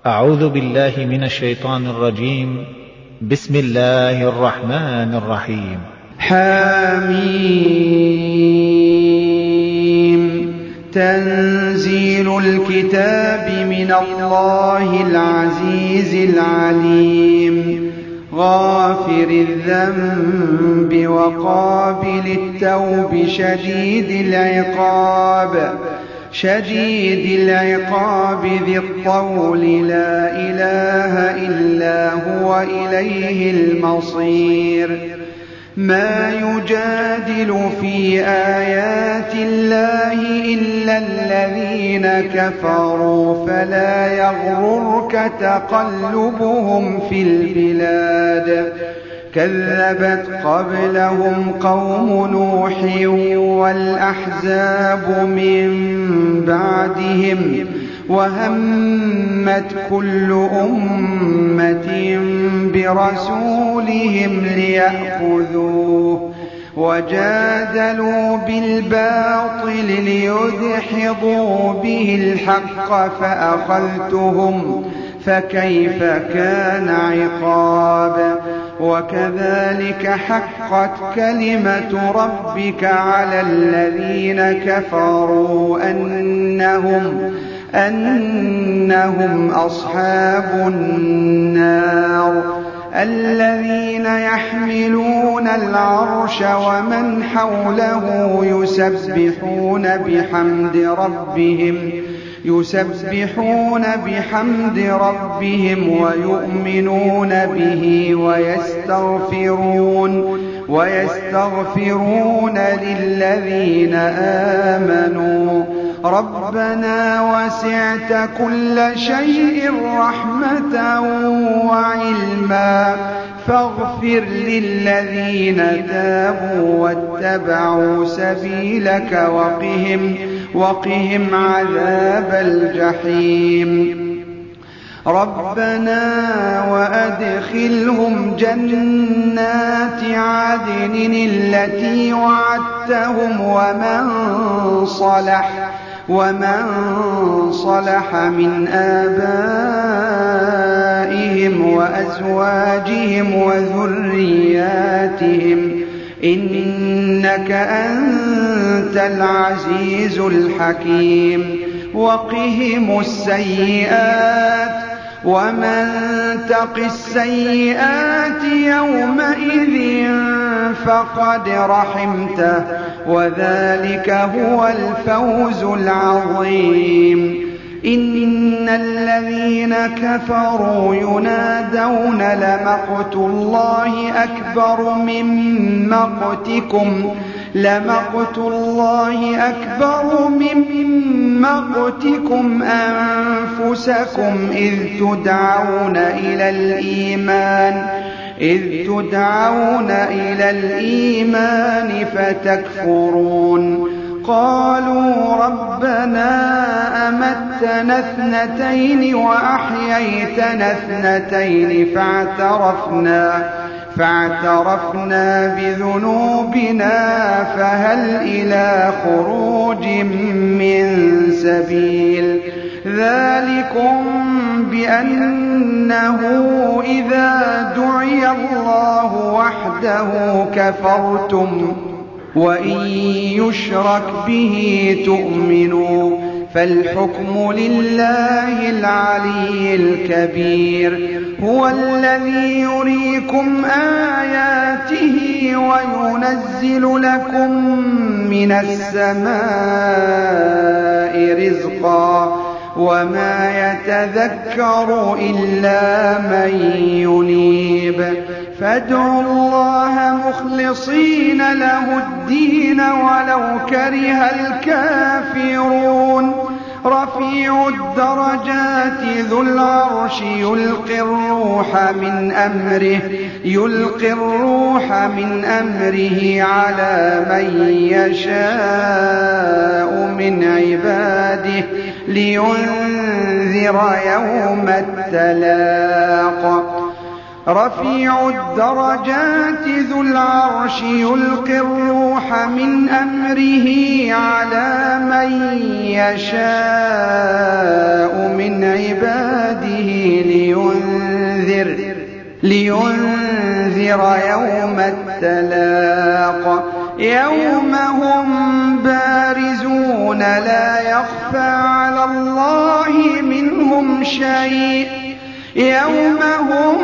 أعوذ بالله من الشيطان الرجيم. بسم الله الرحمن الرحيم. حميم. تنزيل الكتاب من الله العزيز العليم، غافر الذنب وقابل التوب شديد العقاب ذي الطول، لا إله إلا هو إليه المصير. ما يجادل في آيات الله إلا الذين كفروا، فلا يغررك تقلبهم في البلاد. كذبت قبلهم قوم نوح والأحزاب من بعدهم، وهمت كل أمة برسولهم ليأخذوه، وجادلوا بالباطل ليدحضوا به الحق فأخذتهم، فكيف كان عقاب. وكذلك حقت كلمة ربك على الذين كفروا أنهم أصحاب النار. الذين يحملون العرش ومن حوله يسبحون بحمد ربهم ويؤمنون به ويستغفرون للذين آمنوا ربنا وسعت كل شيء رحمة وعلما، فاغفر للذين تابوا واتبعوا سبيلك وقهم عذاب الجحيم. ربنا وأدخلهم جنات عدن التي وعدتهم ومن صلح من آبائهم وأزواجهم وذرياتهم، إنك أنت العزيز الحكيم. وقهم السيئات، ومن تق السيئات يومئذ فقد رحمته، وذلك هو الفوز العظيم. إن الذين كفروا ينادون لمقت الله أكبر من مقتكم أنفسكم إذ تدعون إلى الإيمان فتكفرون. قالوا ربنا أمتنا اثنتين وأحييتنا اثنتين فاعترفنا بذنوبنا فهل إلى خروج من سبيل. ذلكم بأنه إذا دعي الله وحده كفرتم، وإن يشرك به تؤمنوا، فالحكم لله العلي الكبير. هو الذي يريكم آياته وينزل لكم من السماء رزقا، وما يتذكر إلا من ينيب. فادعوا الله مخلصين له الدين ولو كره الكافرون. رفيع الدرجات ذو العرش يلقي الروح من أمره على من يشاء من عباده لينذر يوم التلاق. رفيع الدرجات ذو العرش يلقي الروح من أمره على من يشاء من عباده لينذر يوم التلاق يوم هم بارزون لا يخفى على الله منهم شيء يوم هم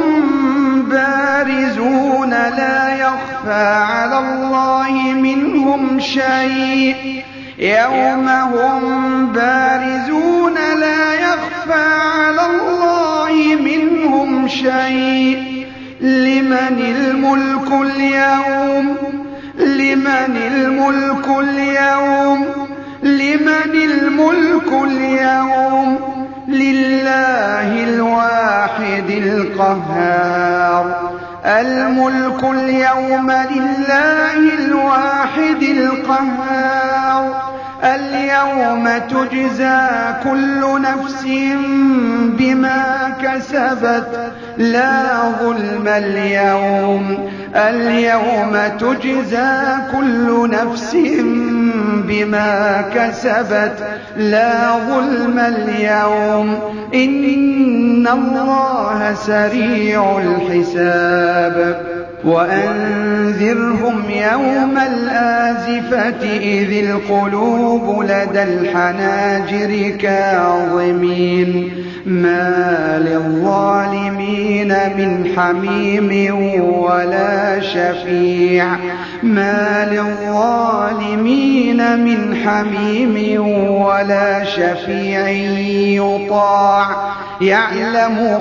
بارزون لا يخفى على الله منهم شيء يوم هم بارزون لا يخفى على الله منهم شيء لمن الملك اليوم لمن الملك اليوم لمن الملك اليوم لله الواحد القهار الملك اليوم لله الواحد القهار اليوم تجزى كل نفس بما كسبت لا ظلم اليوم تجزى كل نفس بما كسبت لا ظلم اليوم إن الله سريع الحساب وأنذرهم يوم الآزفة إذ القلوب لدى الحناجر كاظمين ما للظالمين من حميم ولا شفيع ما للظالمين من حميم ولا شفيع يطاع يعلم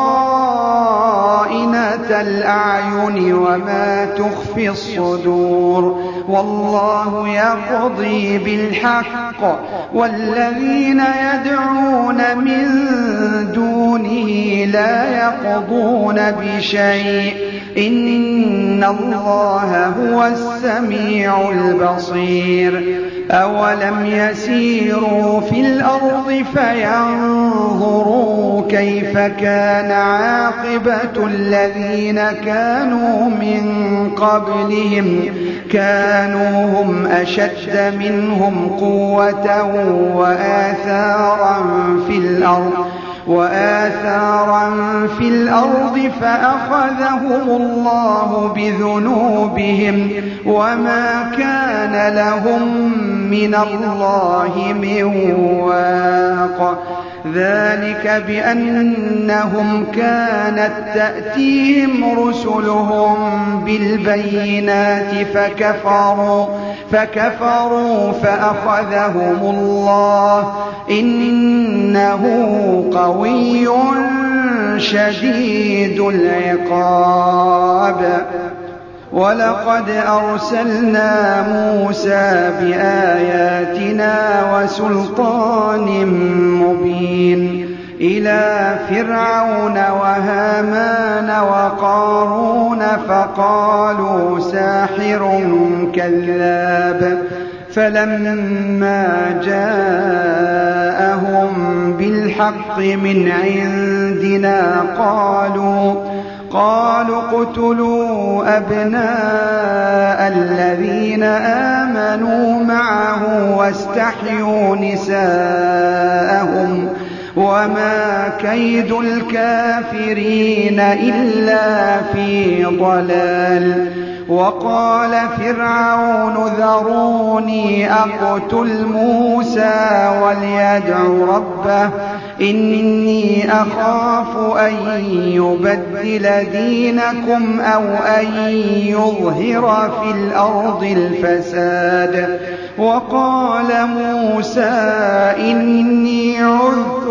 خائنة الأعين وما تخفي الصدور والله يقضي بالحق والذين يدعون من دونه لا يقضون بشيء إن الله هو السميع البصير أولم يسيروا في الأرض فينظروا كيف كان عاقبة الذين كانوا من قبلهم كانوا هم أشد منهم قوة وآثارا في الأرض فأخذهم الله بذنوبهم وما كان لهم من الله من واق ذلك بأنهم كانت تأتيهم رسلهم بالبينات فكفروا فأخذهم الله إنه قوي شديد العقاب ولقد أرسلنا موسى بآياتنا وسلطان مبين إلى فرعون وهامان وقارون فقالوا ساحر كذاب فلما جاءهم بالحق من عندنا قالوا اقتلوا أبناء الذين آمنوا معه واستحيوا نساءهم وما كيد الكافرين إلا في ضلال وقال فرعون ذروني أقتل موسى وليدع ربه إني أخاف أن يبدل دينكم أو أن يظهر في الأرض الفساد وقال موسى إني عذت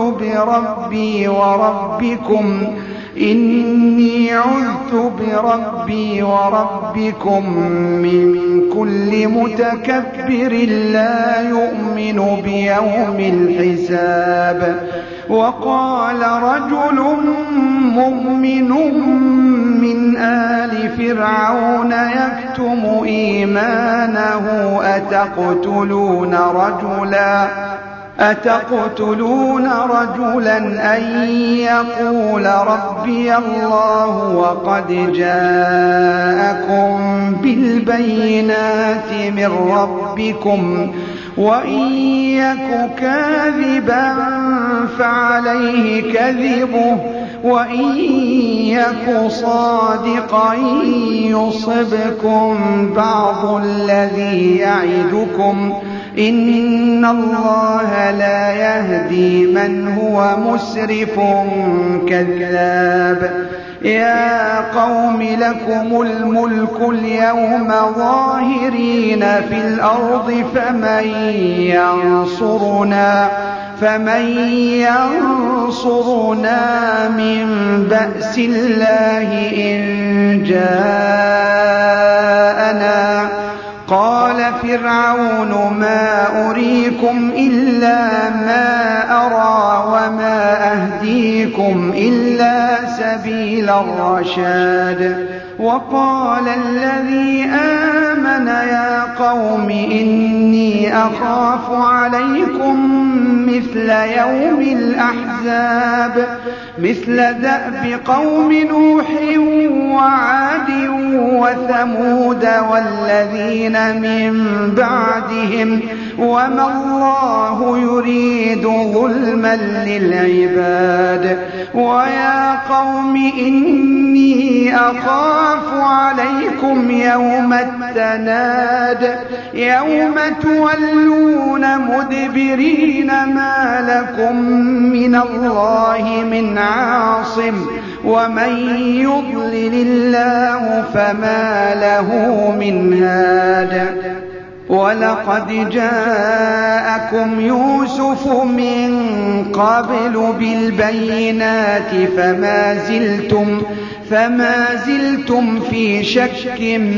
بربي وربكم من كل متكبر لا يؤمن بيوم الحساب وقال رجل مؤمن من آل فرعون يكتم إيمانه أتقتلون رجلا أن يقول ربي الله وقد جاءكم بالبينات من ربكم وإن يك كاذبا فعليه كذبه وإن يك صادقا يصبكم بعض الذي يعدكم إن الله لا يهدي من هو مسرف كذاب يا قوم لكم الملك اليوم ظاهرين في الأرض فمن ينصرنا من بأس الله إن جاءنا قال فرعون ما أريكم إلا ما أرى وما أهديكم إلا سبيل الرشاد وقال الذي آمن يا قوم إني أخاف عليكم مثل يوم الأحزاب مثل دأب قوم نوح وعاد وثمود والذين من بعدهم وما الله يريد ظلما للعباد ويا قوم إني أخاف عليكم يوم التناد يوم تولون مدبرين ما لكم من الله من عاصم ومن يضلل الله فما له من هاد ولقد جاءكم يوسف من قبل بالبينات فما زلتم في شك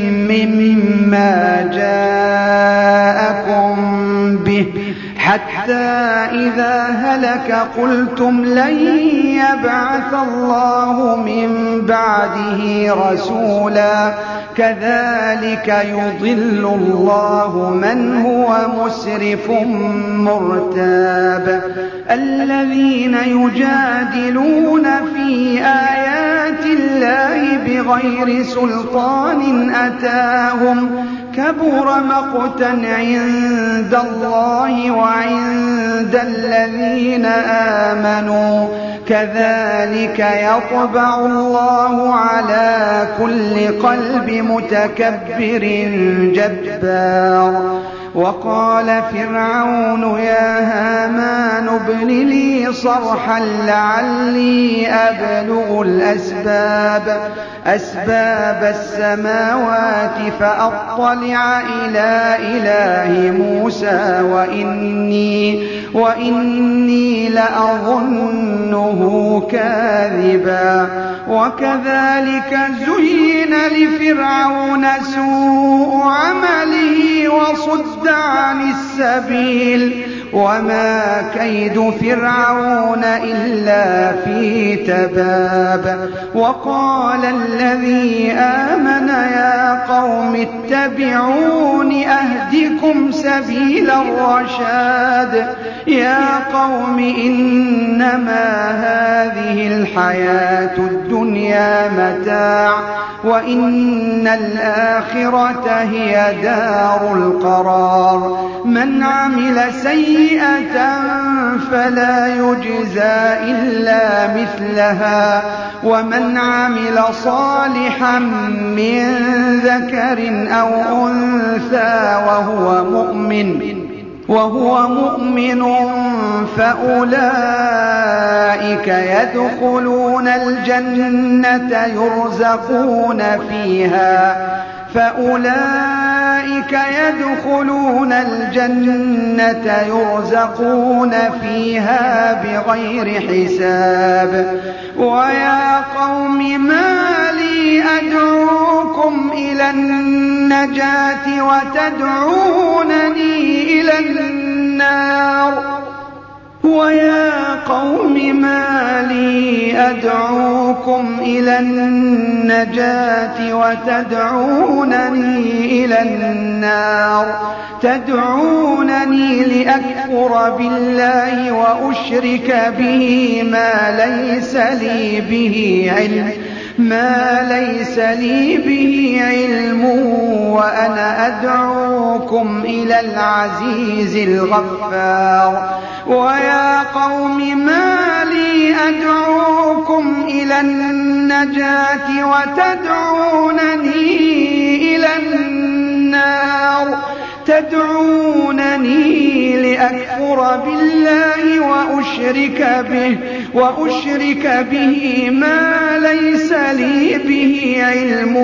مما جاءكم به حتى إذا هلك قلتم لن يبعث الله من بعده رسولا كذلك يضل الله من هو مسرف مرتاب الذين يجادلون في آيات الله بغير سلطان أتاهم كبر مقتا عند الله وعند الذين آمنوا كذلك يطبع الله على كل قلب متكبر جبار وقال فرعون يا هامان ابن لي صرحا لعلي أبلغ أسباب السماوات فأطلع إلى إله موسى وإني لأظنه كاذبا وكذلك زين لفرعون سوء عمله وصد عن السبيل وما كيد فرعون إلا في تباب وقال الذي آمن يا قوم اتبعون أهدكم سبيل الرشاد يا قوم إنما هذه الحياة الدنيا متاع وإن الآخرة هي دار القرار من عمل سيئة فلا يجزى إلا مثلها ومن عمل صالحا من ذكر أو أنثى وهو مؤمن فأولئك يدخلون الجنة يرزقون فيها بغير حساب ويا قوم ما لي أدعوكم إلى النجاة وتدعونني إلى النار تدعونني لأكفر بالله وأشرك به ما ليس لي به علم ما ليس لي به علم وأنا أدعوكم إلى العزيز الغفار ويا قوم ما لي أدعوكم إلى النجاة وتدعونني إلى النار تدعونني لأكفر بالله وأشرك به ما ليس لي به علم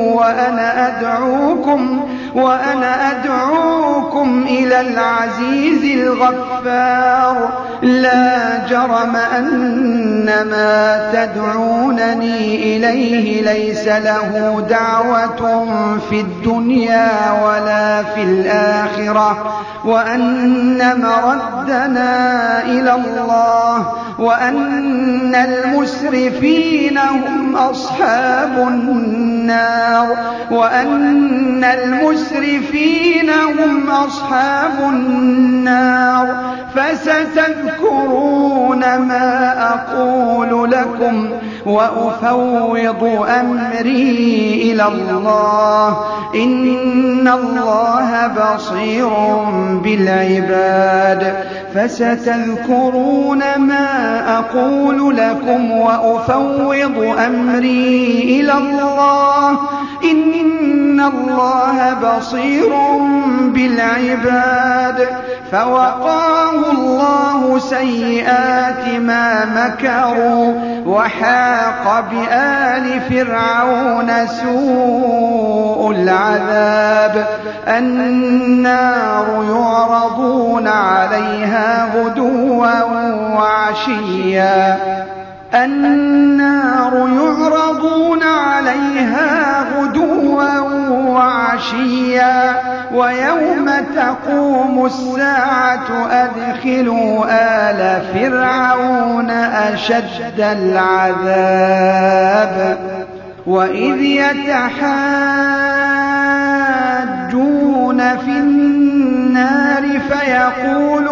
وأنا أدعوكم إلى العزيز الغفار لا جرم أن ما تدعونني إليه ليس له دعوة في الدنيا ولا في الآخرة وأن مردنا إلى الله وأن المسرفين هم أصحاب النار فستذكرون ما أقول لكم وأفوض أمري إلى الله إن الله بصير بالعباد فستذكرون ما أقول لكم وأفوض أمري إلى الله إن الله بصير بالعباد فوقاه الله سيئات ما مكروا وحاق بآل فرعون سوء العذاب النار يعرضون عليها غدوا وعشيا ويوم تقوم الساعة أدخلوا آل فرعون أشد العذاب وإذ يتحاجون في النار فيقول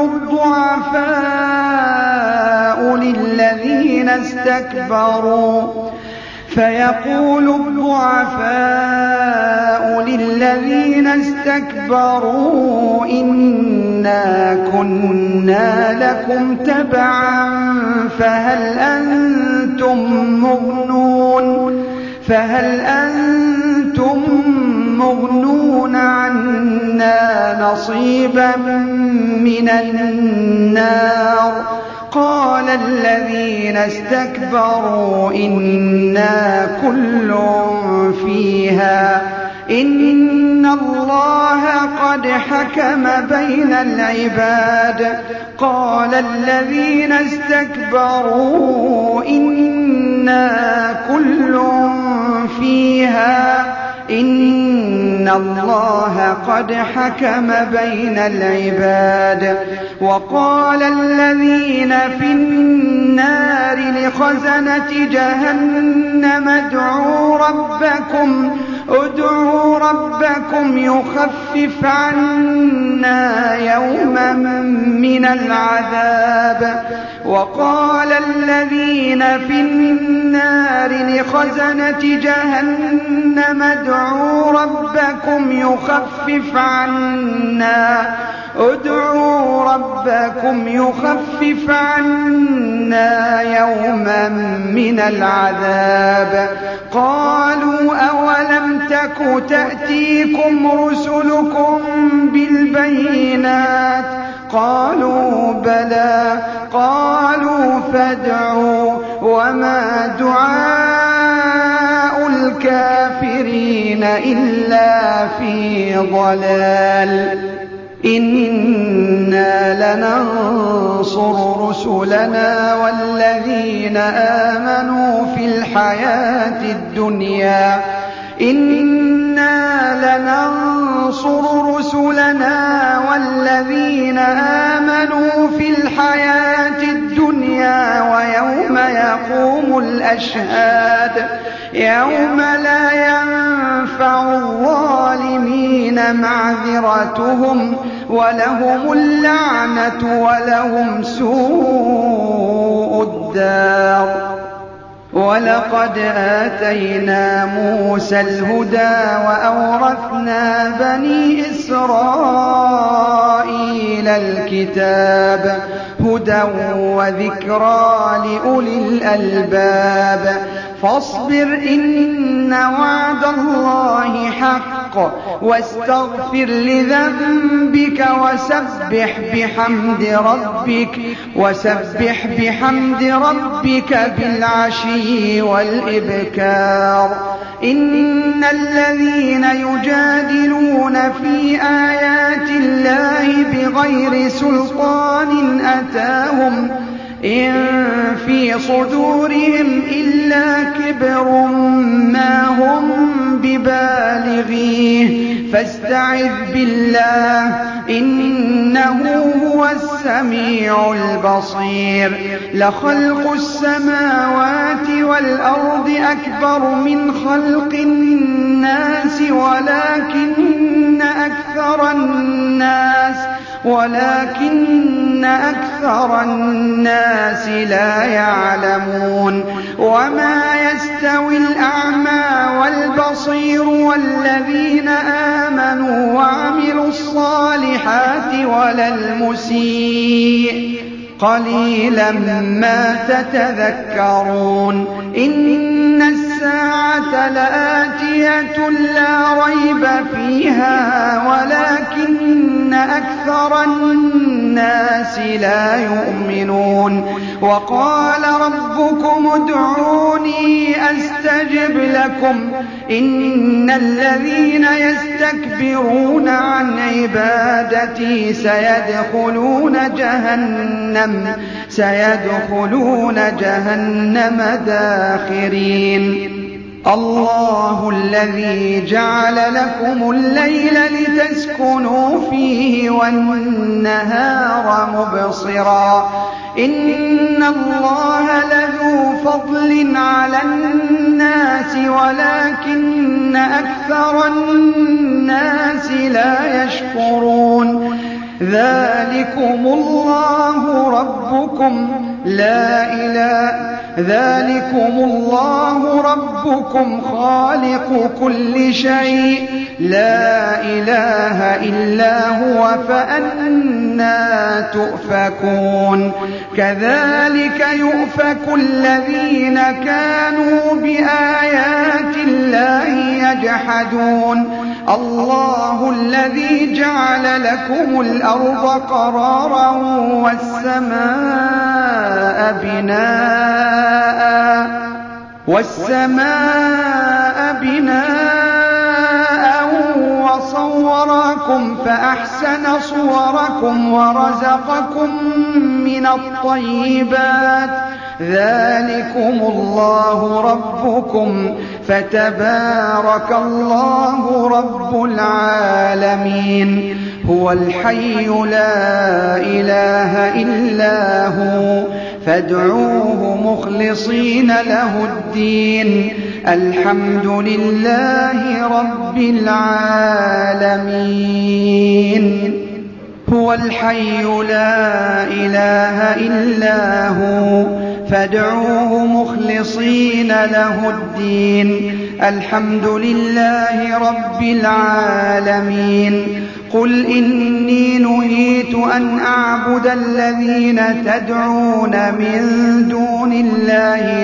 الضعفاء للذين استكبروا إنا كنا لكم تبعا فهل أنتم مغنون عنا نصيبا من النار قال الذين استكبروا إنا كل فيها إن الله قد حكم بين العباد قال الذين استكبروا إنا كل فيها إن الله قد حكم بين العباد وقال الذين في النار لخزنة جهنم ادعوا ربكم يخفف عنا يوما من العذاب وقال الذين في النار لخزنة جهنم ادعوا ربكم يخفف عنا يوما من العذاب قالوا أولم تك تأتيكم رسلكم بالبينات قالوا بلى قالوا فادعوا وما دعاء الكافرين إلا في ضلال إنا لننصر رسلنا والذين آمنوا في الحياة الدنيا ويوم يقوم الأشهاد يوم لا ينفع الظالمين معذرتهم ولهم اللعنة ولهم سوء الدار ولقد آتينا موسى الهدى وأورثنا بني إسرائيل الكتاب هدى وذكرى لأولي الألباب فاصبر إن وعد الله حق واستغفر لذنبك وسبح بحمد ربك بالعشي والإبكار إن الذين يجادلون في آيات الله بغير سلطان أتاهم إن في صدورهم إلا كبر ما هم ببالغيه فاستعذ بالله إنه هو السميع البصير لخلق السماوات والأرض أكبر من خلق الناس ولكن أكثر الناس لا يعلمون وما يستوي الأعمى والبصير والذين آمنوا وعملوا الصالحات ولا المسيء قليلا ما تتذكرون إن الساعة لآتية لا ريب فيها ولكن أكثر الناس لا يؤمنون وقال ربكم ادعوني أستجب لكم إن الذين يستكبرون عن عبادتي سيدخلون جهنم داخرين الله الذي جعل لكم الليل لتسكنوا فيه والنهار مبصرا إن الله لذو فضل على الناس ولكن أكثر الناس لا يشكرون ذلكم الله ربكم خالق كل شيء لا إله إلا هو فأنى تؤفكون كذلك يؤفك الذين كانوا بآيات الله يجحدون الله الذي جعل لكم الأرض قرارا والسماء بناء وصوركم فأحسن صوركم ورزقكم من الطيبات ذلكم الله ربكم فتبارك الله رب العالمين هو الحي لا إله إلا هو فادعوه مخلصين له الدين الحمد لله رب العالمين هو الحي لا إله إلا هو فادعوه مخلصين له الدين الحمد لله رب العالمين قل إني نهيت أن أعبد الذين تدعون من دون الله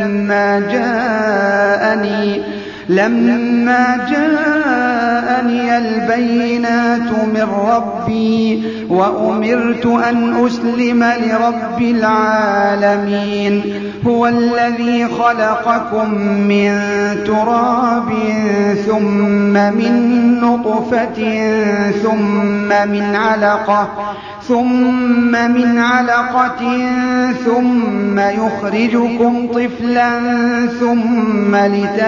لما جاءني البينات من ربي وأمرت أن أسلم لرب العالمين هو الذي خلقكم من تراب ثم من نطفة ثم من علقة ثم يخرجكم طفلا ثم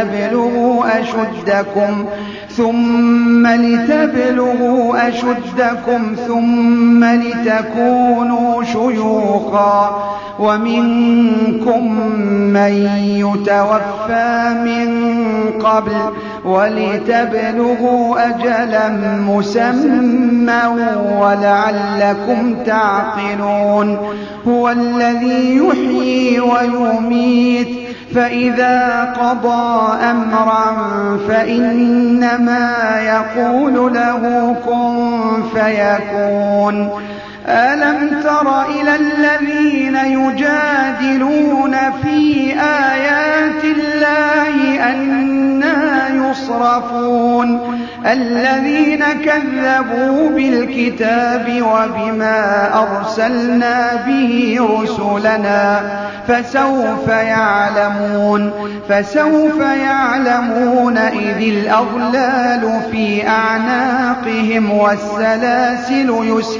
لتبلغوا أشدكم ثم لتكونوا شيوخا ومنكم من يتوفى من قبل ولتبلغوا أجلا مسمى ولعلكم تعقلون هو الذي يحيي ويميت فإذا قضى أمرا فإنما يقول له كن فيكون. ألم تر إلى الذين يجادلون في آيات الله أنى يصرفون الذين كذبوا بالكتاب وبما أرسلنا به رسلنا فسوف يعلمون إذ الأغلال في أعناقهم والسلاسل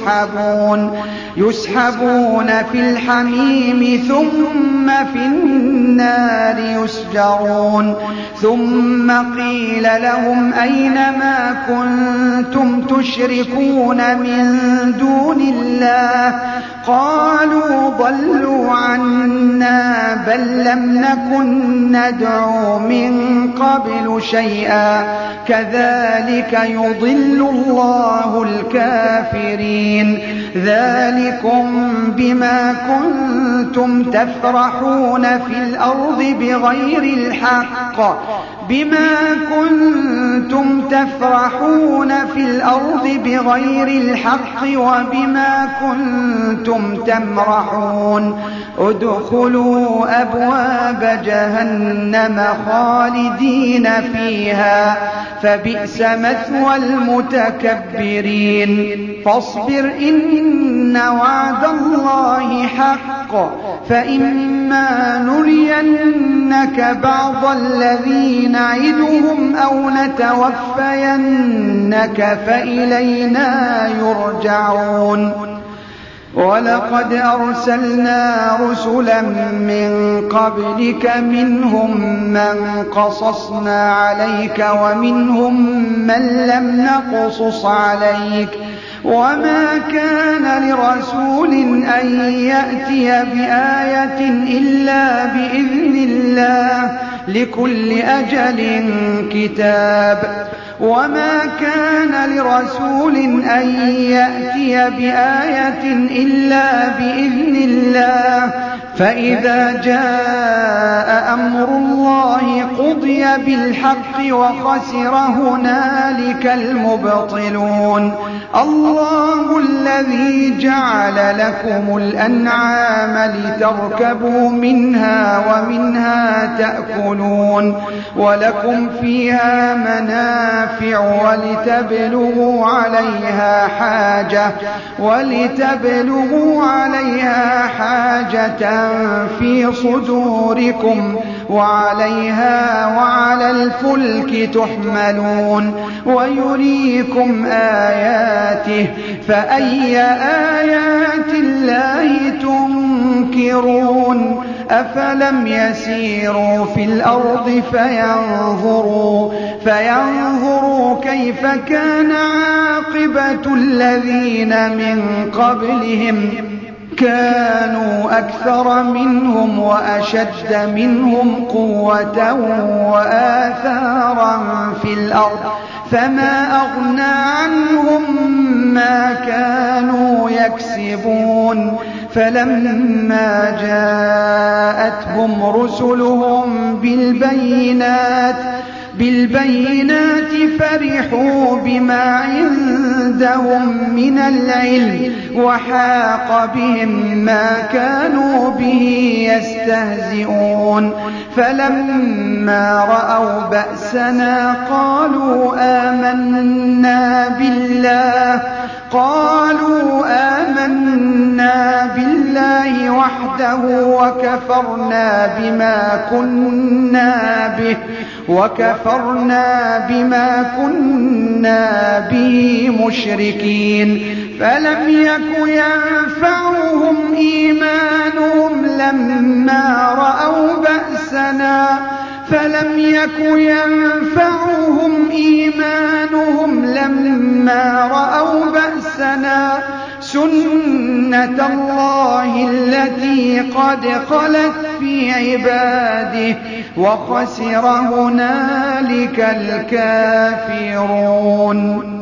يسحبون في الحميم ثم في النار يسجرون ثم قيل لهم أين ما كنتم تشركون من دون الله قالوا ضلوا عنا بل لم نكن ندعو من قبل شيئا كذلك يضل الله الكافرين. ذلكم بما كنتم تفرحون في الأرض بغير الحق وبما كنتم تمرحون ادخلوا أبواب جهنم خالدين فيها فبئس مثوى المتكبرين. فاصبر إن وعد الله حق فإما نرينك بعض الذي نعدهم أو نتوفينك فإلينا يرجعون. ولقد أرسلنا رسلا من قبلك منهم من قصصنا عليك ومنهم من لم نقصص عليك وما كان لرسول أن يأتي بآية إلا بإذن الله لكل أجل كتاب. وما كان لرسول أن يأتي بآية إلا بإذن الله فإذا جاء أمر الله قضي بالحق وخسر هنالك المبطلون. الله الذي جعل لكم الأنعام لتركبوا منها ومنها تأكلون ولكم فيها منافع ولتبلغوا عليها حاجة في صدوركم وعليها وعلى الفلك تحملون ويريكم آياته فأي آيات الله تنكرون. أفلم يسيروا في الأرض فينظروا كيف كان عاقبة الذين من قبلهم كانوا أكثر منهم وأشد منهم قوة وآثارا في الأرض فما أغنى عنهم ما كانوا يكسبون. فلما جاءتهم رسلهم بالبينات فرحوا بما عندهم من العلم وحاق بهم ما كانوا به يستهزئون. فلما رأوا بأسنا قالوا آمنا بالله وحده وكفرنا بما كنا به مشركين. فلم يك ينفعهم إيمانهم لما رأوا بأسنا سنة الله التي قد خلت في عباده وخسر هنالك الكافرون.